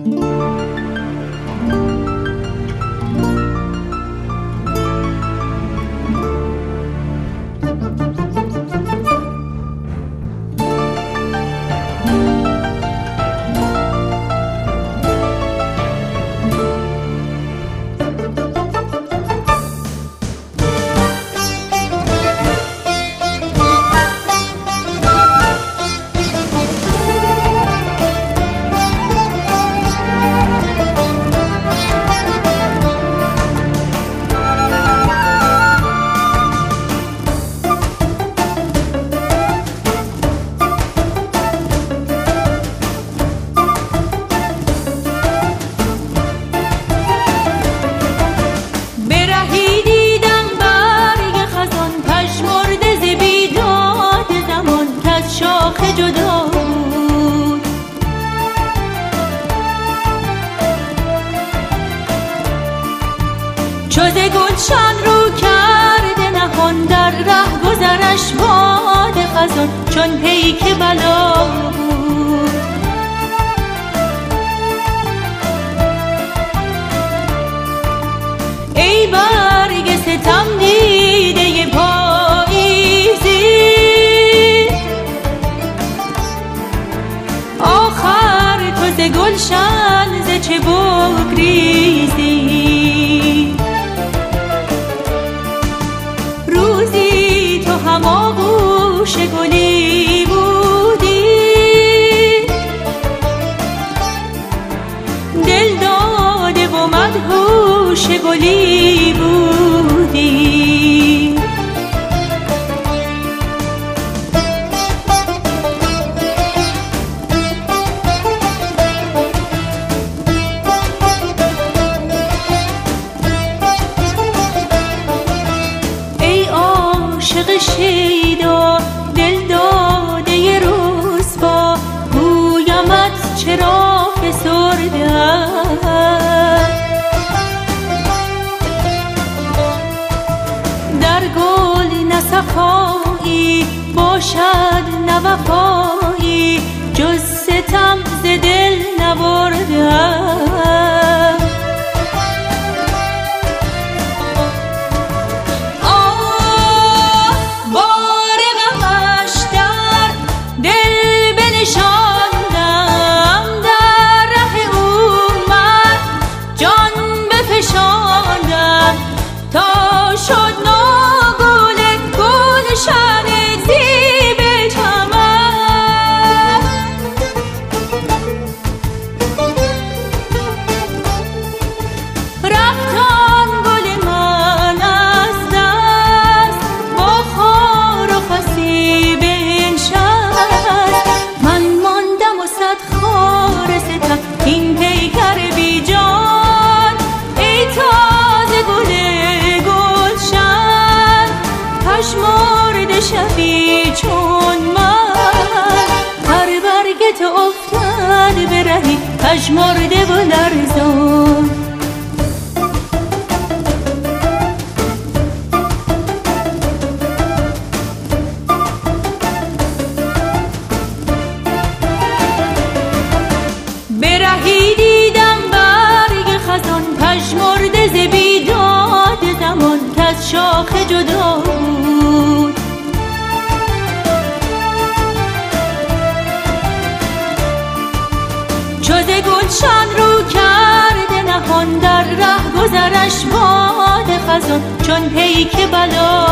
چوز گلشن رو کرده نهان در ره گذرش باد خزان چون پیک بلا بود. ای برگ ستم دیده پاییزی آخر تو ز گلشن ز چه بگریزی. روزی تو هم آغوش گلی بودی دل داده و مدهوش گلی بودی. عاشق شیدا دل داده رسوا گویمت چرا فسرده در گل نه صفایی باشد نه وفایی جز ستم ز دل نبرده. شبی چون من هر برگ تو افتاد به رهی پژمرده و لرزان. به رهی دیدم برگ خزان پژمرده ز بیداد زمان کز شاخه جدا بود. چوز گلشن رو کرده نهان در ره گذرش باد خزان چون پیک بلا